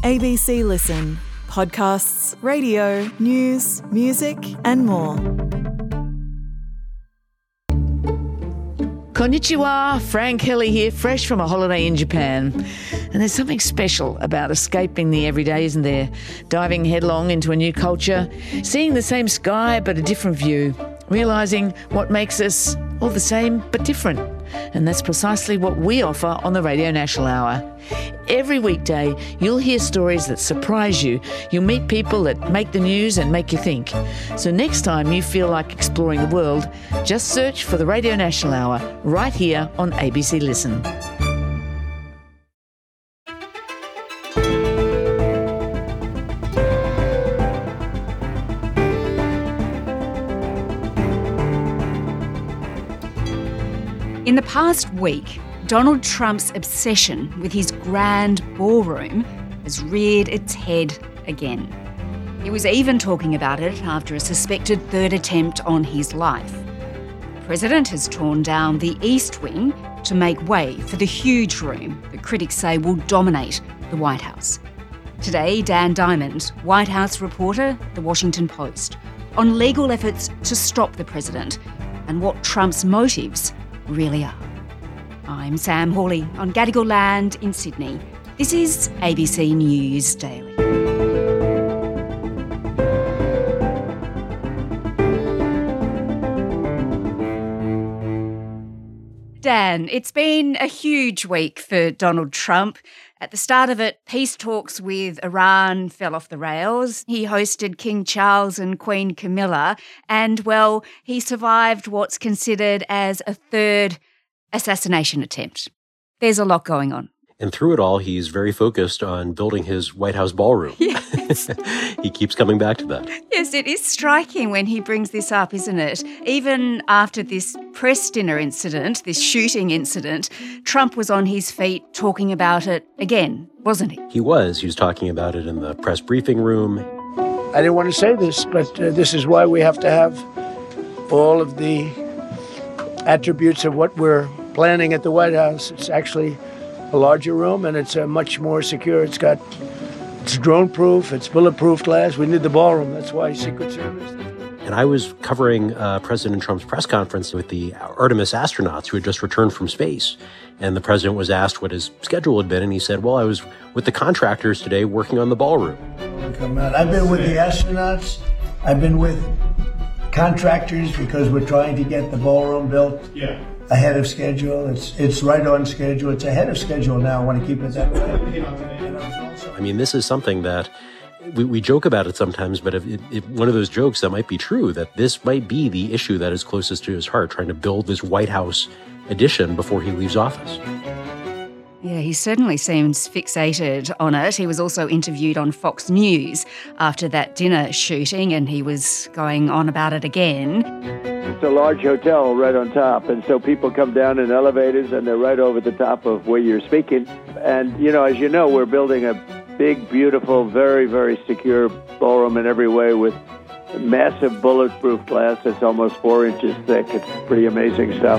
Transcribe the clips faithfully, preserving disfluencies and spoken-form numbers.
A B C Listen. Podcasts, radio, news, music and more. Konnichiwa, Frank Kelly here, fresh from a holiday in Japan. And there's something special about escaping the everyday, isn't there? Diving headlong into a new culture, seeing the same sky but a different view, realising what makes us all the same but different. And that's precisely what we offer on the Radio National Hour. Every weekday, you'll hear stories that surprise you. You'll meet people that make the news and make you think. So next time you feel like exploring the world, just search for the Radio National Hour right here on A B C Listen. In the past week, Donald Trump's obsession with his grand ballroom has reared its head again. He was even talking about it after a suspected third attempt on his life. The president has torn down the East Wing to make way for the huge room that critics say will dominate the White House. Today, Dan Diamond, White House reporter, The Washington Post, on legal efforts to stop the president and what Trump's motives really are. I'm Sam Hawley on Gadigal Land in Sydney. This is A B C News Daily. Dan, it's been a huge week for Donald Trump. At the start of it, peace talks with Iran fell off the rails. He hosted King Charles and Queen Camilla, and, well, he survived what's considered as a third assassination attempt. There's a lot going on. And through it all, he's very focused on building his White House ballroom. Yes. He keeps coming back to that. Yes, it is striking when he brings this up, isn't it? Even after this press dinner incident, this shooting incident, Trump was on his feet talking about it again, wasn't he? He was. He was talking about it in the press briefing room. I didn't want to say this, but uh, this is why we have to have all of the attributes of what we're planning at the White House. It's actually a larger room, and it's uh, much more secure. It's got, it's drone-proof, it's bulletproof glass. We need the ballroom. That's why Secret Service. And I was covering uh, President Trump's press conference with the Artemis astronauts who had just returned from space. And the president was asked what his schedule had been, and he said, well, I was with the contractors today working on the ballroom. Come out. I've been with the astronauts. I've been with contractors because we're trying to get the ballroom built. Yeah. Ahead of schedule. It's it's right on schedule. It's ahead of schedule now. I want to keep it that way. I mean, this is something that we, we joke about it sometimes, but if, if one of those jokes that might be true, that this might be the issue that is closest to his heart, trying to build this White House addition before he leaves office. Yeah, he certainly seems fixated on it. He was also interviewed on Fox News after that dinner shooting, and he was going on about it again. It's a large hotel right on top, and so people come down in elevators, and they're right over the top of where you're speaking. And, you know, as you know, we're building a big, beautiful, very, very secure ballroom in every way with massive bulletproof glass that's almost four inches thick. It's pretty amazing stuff.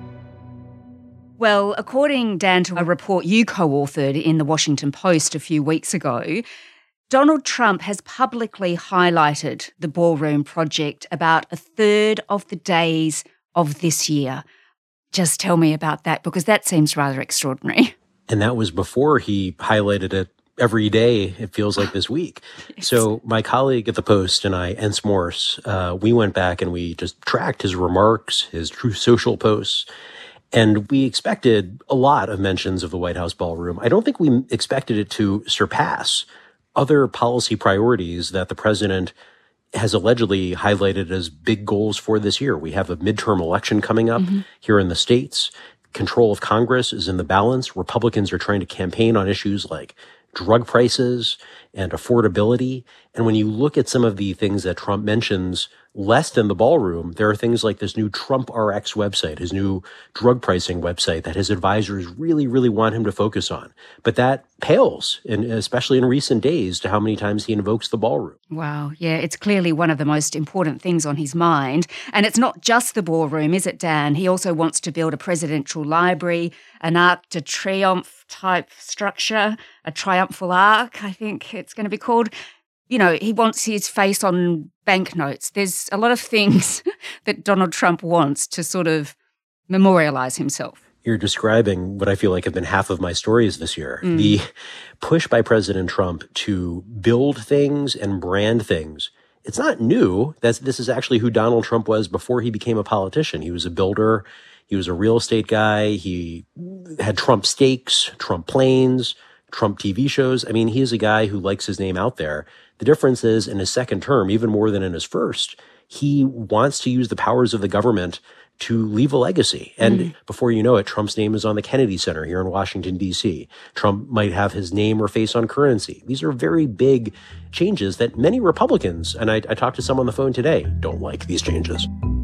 Well, according, Dan, to a report you co-authored in The Washington Post a few weeks ago, Donald Trump has publicly highlighted the ballroom project about a third of the days of this year. Just tell me about that, because that seems rather extraordinary. And that was before he highlighted it every day, it feels like, this week. Yes. So my colleague at the Post and I, Ence Morse, uh, we went back and we just tracked his remarks, his Truth Social posts. And we expected a lot of mentions of the White House ballroom. I don't think we expected it to surpass other policy priorities that the president has allegedly highlighted as big goals for this year. We have a midterm election coming up mm-hmm. here in the States. Control of Congress is in the balance. Republicans are trying to campaign on issues like drug prices and affordability. And when you look at some of the things that Trump mentions less than the ballroom, there are things like this new Trump R X website, his new drug pricing website that his advisors really, really want him to focus on. But that pales, in, especially in recent days, to how many times he invokes the ballroom. Wow. Yeah, it's clearly one of the most important things on his mind. And it's not just the ballroom, is it, Dan? He also wants to build a presidential library, an Arc de Triomphe type structure, a triumphal arc, I think it's going to be called. You know, he wants his face on banknotes. There's a lot of things that Donald Trump wants to sort of memorialize himself. You're describing what I feel like have been half of my stories this year. Mm. The push by President Trump to build things and brand things. It's not new. That's, this is actually who Donald Trump was before he became a politician. He was a builder. He was a real estate guy. He had Trump steaks, Trump planes, Trump T V shows. I mean, he is a guy who likes his name out there. The difference is in his second term, even more than in his first, he wants to use the powers of the government to leave a legacy. And mm. before you know it, Trump's name is on the Kennedy Center here in Washington, D C. Trump might have his name or face on currency. These are very big changes that many Republicans, and I, I talked to someone on the phone today, don't like these changes.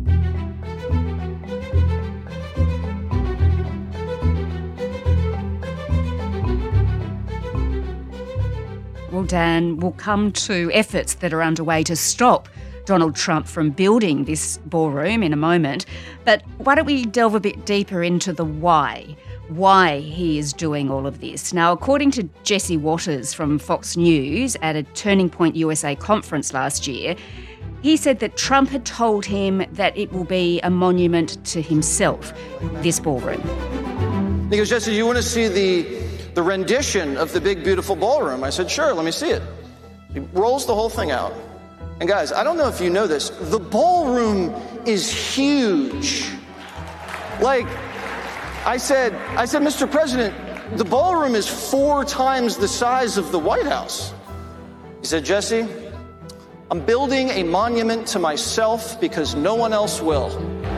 Well, Dan, we'll come to efforts that are underway to stop Donald Trump from building this ballroom in a moment. But why don't we delve a bit deeper into the why, why he is doing all of this. Now, according to Jesse Watters from Fox News at a Turning Point U S A conference last year, he said that Trump had told him that it will be a monument to himself, this ballroom. He goes, Jesse, you want to see the... the rendition of the big, beautiful ballroom? I said, sure, let me see it. He rolls the whole thing out. And guys, I don't know if you know this, the ballroom is huge. Like, I said, I said, Mister President, the ballroom is four times the size of the White House. He said, Jesse, I'm building a monument to myself because no one else will.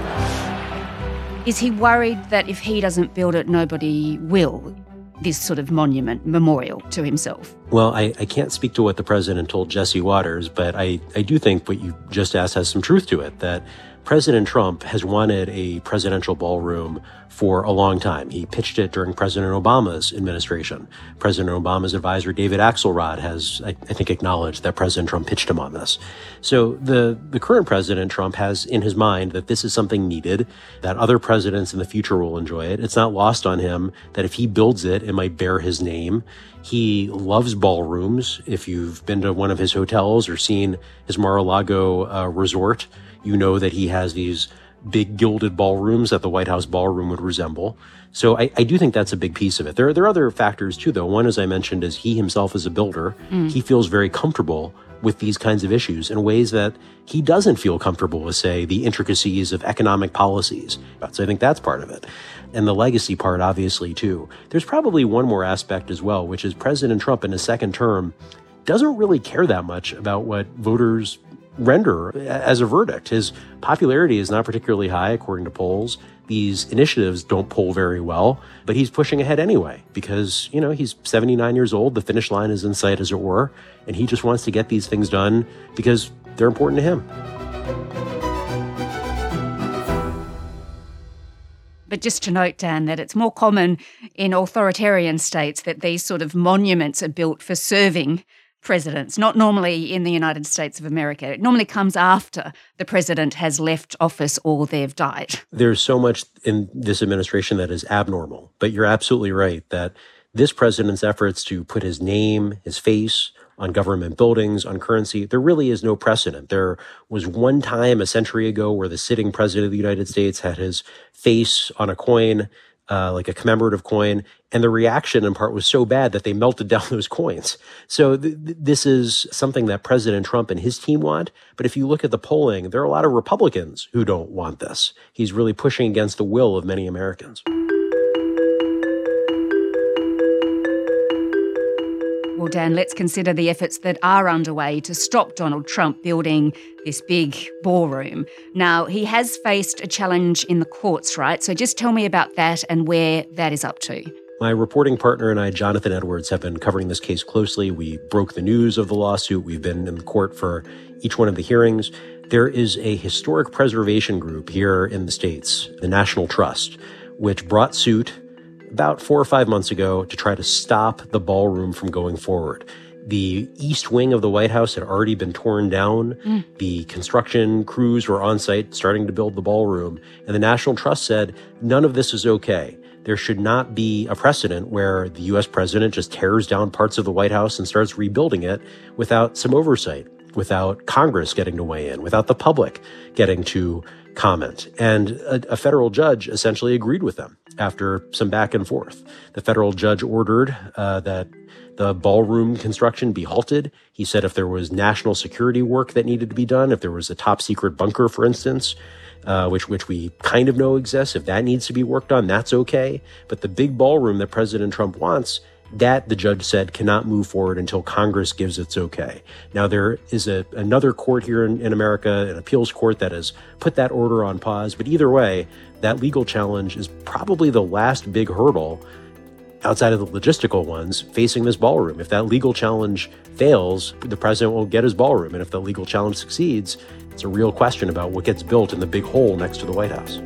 Is he worried that if he doesn't build it, nobody will? This sort of monument, memorial to himself? Well, I, I can't speak to what the president told Jesse Watters, but I, I do think what you just asked has some truth to it, that President Trump has wanted a presidential ballroom for a long time. He pitched it during President Obama's administration. President Obama's advisor, David Axelrod, has, I, I think, acknowledged that President Trump pitched him on this. So the, the current President Trump has in his mind that this is something needed, that other presidents in the future will enjoy it. It's not lost on him that if he builds it, it might bear his name. He loves ballrooms. If you've been to one of his hotels or seen his Mar-a-Lago uh, resort, you know that he has these big gilded ballrooms that the White House ballroom would resemble. So I, I do think that's a big piece of it. There, there are other factors too, though. One, as I mentioned, is he himself is a builder. Mm. He feels very comfortable with these kinds of issues in ways that he doesn't feel comfortable with, say, the intricacies of economic policies. So I think that's part of it. And the legacy part, obviously, too. There's probably one more aspect as well, which is President Trump in his second term doesn't really care that much about what voters render as a verdict. His popularity is not particularly high, according to polls. These initiatives don't poll very well, but he's pushing ahead anyway because, you know, he's seventy-nine years old. The finish line is in sight, as it were, and he just wants to get these things done because they're important to him. But just to note, Dan, that it's more common in authoritarian states that these sort of monuments are built for serving presidents, not normally in the United States of America. It normally comes after the president has left office or they've died. There's so much in this administration that is abnormal, but you're absolutely right that this president's efforts to put his name, his face on government buildings, on currency, there really is no precedent. There was one time a century ago where the sitting president of the United States had his face on a coin, Uh, like a commemorative coin, and the reaction in part was so bad that they melted down those coins. So th- th- this is something that President Trump and his team want. But if you look at the polling, there are a lot of Republicans who don't want this. He's really pushing against the will of many Americans. Well, Dan, let's consider the efforts that are underway to stop Donald Trump building this big ballroom. Now, he has faced a challenge in the courts, right? So just tell me about that and where that is up to. My reporting partner and I, Jonathan Edwards, have been covering this case closely. We broke the news of the lawsuit. We've been in the court for each one of the hearings. There is a historic preservation group here in the States, the National Trust, which brought suit about four or five months ago to try to stop the ballroom from going forward. The east wing of the White House had already been torn down. Mm. The construction crews were on site starting to build the ballroom. And the National Trust said, none of this is okay. There should not be a precedent where the U S president just tears down parts of the White House and starts rebuilding it without some oversight, without Congress getting to weigh in, without the public getting to comment. And a, a federal judge essentially agreed with them after some back and forth. The federal judge ordered uh, that the ballroom construction be halted. He said if there was national security work that needed to be done, if there was a top secret bunker, for instance, uh, which which we kind of know exists, if that needs to be worked on, that's okay. But the big ballroom that President Trump wants, that, the judge said, cannot move forward until Congress gives its okay. Now, there is a, another court here in, in America, an appeals court, that has put that order on pause. But either way, that legal challenge is probably the last big hurdle outside of the logistical ones facing this ballroom. If that legal challenge fails, the president won't get his ballroom. And if the legal challenge succeeds, it's a real question about what gets built in the big hole next to the White House.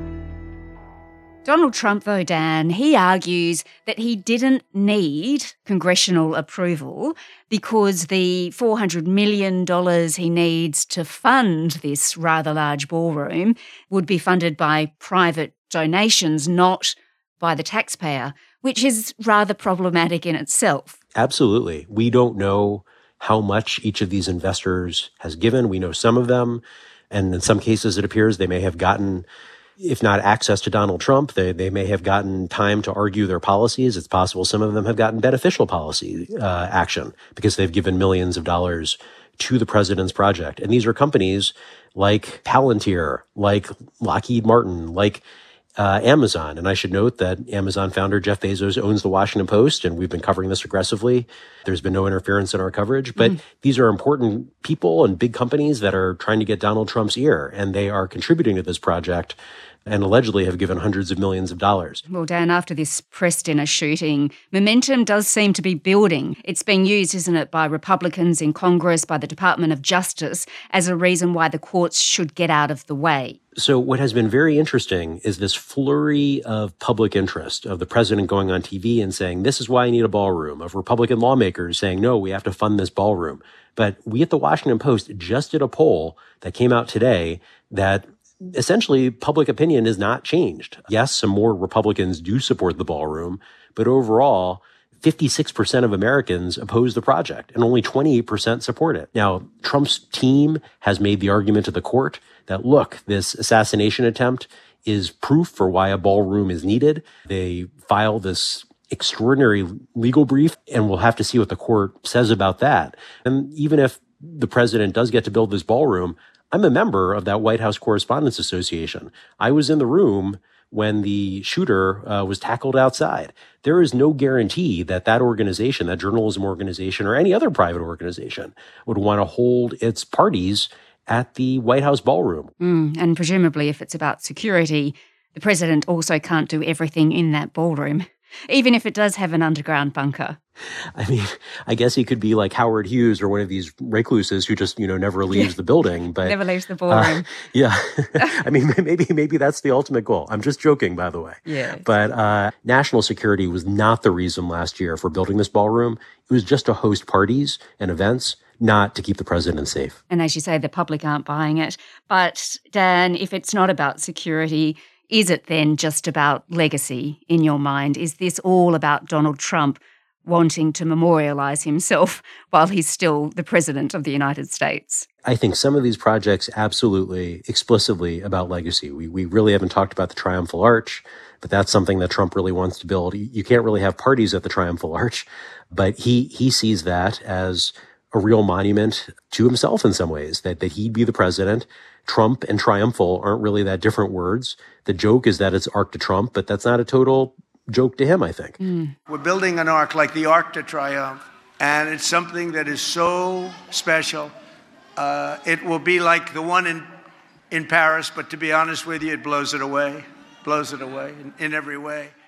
Donald Trump, though, Dan, he argues that he didn't need congressional approval because the four hundred million dollars he needs to fund this rather large ballroom would be funded by private donations, not by the taxpayer, which is rather problematic in itself. Absolutely. We don't know how much each of these investors has given. We know some of them, and in some cases it appears they may have gotten, if not access to Donald Trump, they, they may have gotten time to argue their policies. It's possible some of them have gotten beneficial policy uh, action because they've given millions of dollars to the president's project. And these are companies like Palantir, like Lockheed Martin, like Uh, Amazon. And I should note that Amazon founder Jeff Bezos owns the Washington Post, and we've been covering this aggressively. There's been no interference in our coverage, but mm. these are important people and big companies that are trying to get Donald Trump's ear, and they are contributing to this project and allegedly have given hundreds of millions of dollars. Well, Dan, after this press dinner shooting, momentum does seem to be building. It's being used, isn't it, by Republicans in Congress, by the Department of Justice, as a reason why the courts should get out of the way. So what has been very interesting is this flurry of public interest, of the president going on T V and saying, this is why I need a ballroom, of Republican lawmakers saying, no, we have to fund this ballroom. But we at the Washington Post just did a poll that came out today that essentially public opinion has not changed. Yes, some more Republicans do support the ballroom, but overall, fifty-six percent of Americans oppose the project and only twenty-eight percent support it. Now, Trump's team has made the argument to the court that, look, this assassination attempt is proof for why a ballroom is needed. They filed this extraordinary legal brief, and we'll have to see what the court says about that. And even if the president does get to build this ballroom, I'm a member of that White House Correspondents Association. I was in the room when the shooter uh, was tackled outside. There is no guarantee that that organization, that journalism organization, or any other private organization would want to hold its parties at the White House ballroom. Mm, and presumably, if it's about security, the president also can't do everything in that ballroom, even if it does have an underground bunker. I mean, I guess he could be like Howard Hughes or one of these recluses who just, you know, never leaves the building. But never leaves the ballroom. Uh, yeah. I mean, maybe maybe that's the ultimate goal. I'm just joking, by the way. Yeah. But uh, national security was not the reason last year for building this ballroom. It was just to host parties and events, not to keep the president safe. And as you say, the public aren't buying it. But Dan, if it's not about security, is it then just about legacy in your mind? Is this all about Donald Trump wanting to memorialize himself while he's still the president of the United States? I think some of these projects absolutely explicitly about legacy. We we really haven't talked about the Triumphal Arch, but that's something that Trump really wants to build. You can't really have parties at the Triumphal Arch, but he he sees that as a real monument to himself in some ways, that, that he'd be the president. Trump and triumphal aren't really that different words. The joke is that it's Arc to Trump, but that's not a total joke to him, I think. Mm. We're building an arc like the Arc de Triomphe, and it's something that is so special. Uh, it will be like the one in in Paris, but to be honest with you, it blows it away, blows it away in, in every way.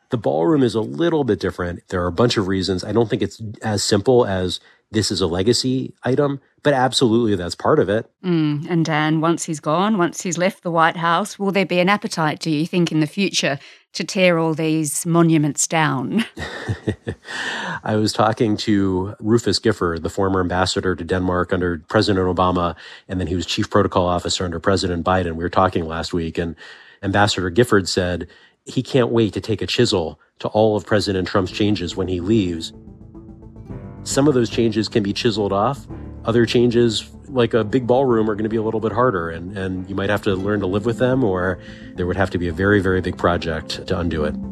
The ballroom is a little bit different. There are a bunch of reasons. I don't think it's as simple as this is a legacy item, but absolutely that's part of it. Mm, and Dan, once he's gone, once he's left the White House, will there be an appetite, do you think, in the future to tear all these monuments down? I was talking to Rufus Gifford, the former ambassador to Denmark under President Obama, and then he was chief protocol officer under President Biden. We were talking last week, and Ambassador Gifford said he can't wait to take a chisel to all of President Trump's changes when he leaves. Some of those changes can be chiseled off. Other changes, like a big ballroom, are going to be a little bit harder, and, and you might have to learn to live with them, or there would have to be a very, very big project to undo it.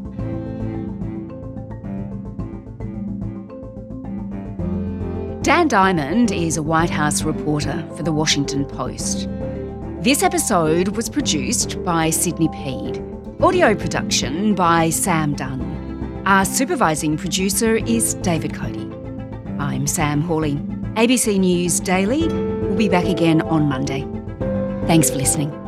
Dan Diamond is a White House reporter for The Washington Post. This episode was produced by Sydney Peed. Audio production by Sam Dunn. Our supervising producer is David Cody. I'm Sam Hawley. A B C News Daily will be back again on Monday. Thanks for listening.